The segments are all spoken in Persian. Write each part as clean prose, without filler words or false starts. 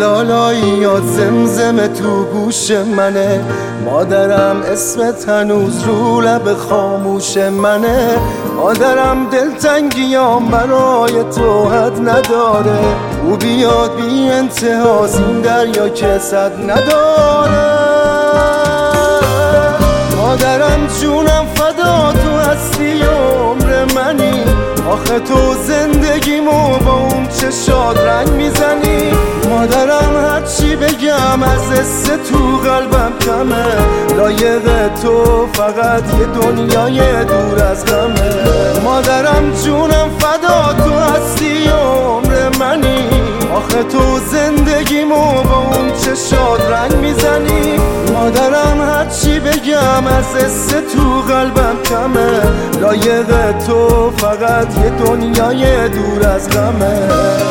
لالاییات زمزمه تو گوش منه، مادرم اسمت هنوز رو لب خاموش منه. مادرم دلتنگیام برای تو حد نداره، او بیاد بی انتهاست این دریا که صد نداره. مادرم جونم فدا تو هستی عمر منی، آخه تو زندگیمو با اون چشات رنگ میزنی. مادرم هرچی بگم از حس تو قلبم کمه، لایق تو فقط یه دنیای دور از غمه. مادرم جونم فدا تو هستی عمر منی، آخه تو زندگیمو با اون چشات رنگ میزنی. مادرم هرچی بگم از حس تو قلبم کمه، لایق تو فقط یه دنیای دور از غمه.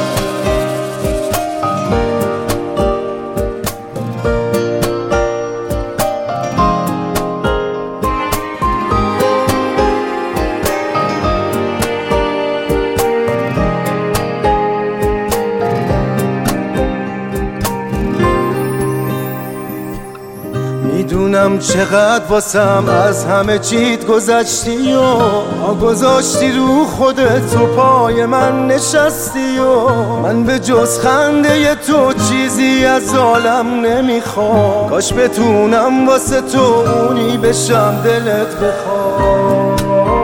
میدونم چقدر واسم از همه چیت گذشتی و گذاشتی رو خودت و پای من نشستی و من به جز خنده تو چیزی از عالم نمیخوام. کاش بتونم واسه تو اونی بشم دلت بخواد.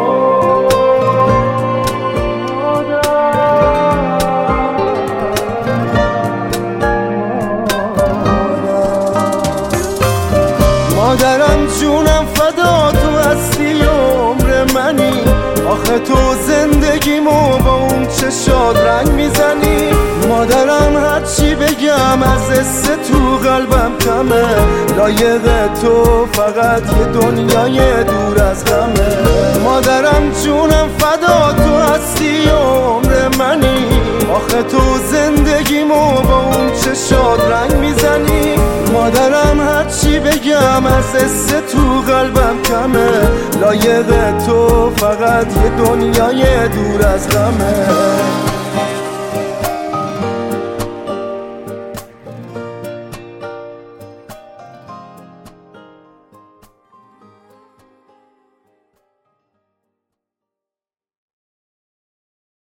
مادرم جونم فدا تو هستی عمر منی، آخه تو زندگیمو با اون چشات رنگ میزنی. مادرم هرچی بگم از حس تو قلبم کمه، لایق تو فقط یه دنیای دور از غمه. مادرم جونم فدا تو هستی عمر منی، آخه تو زندگیمو با اون چشات رنگ میزنی. مادرم هرچی بگم از حس تو قلبم کمه، لایق تو فقط یه دنیای دور از غمه.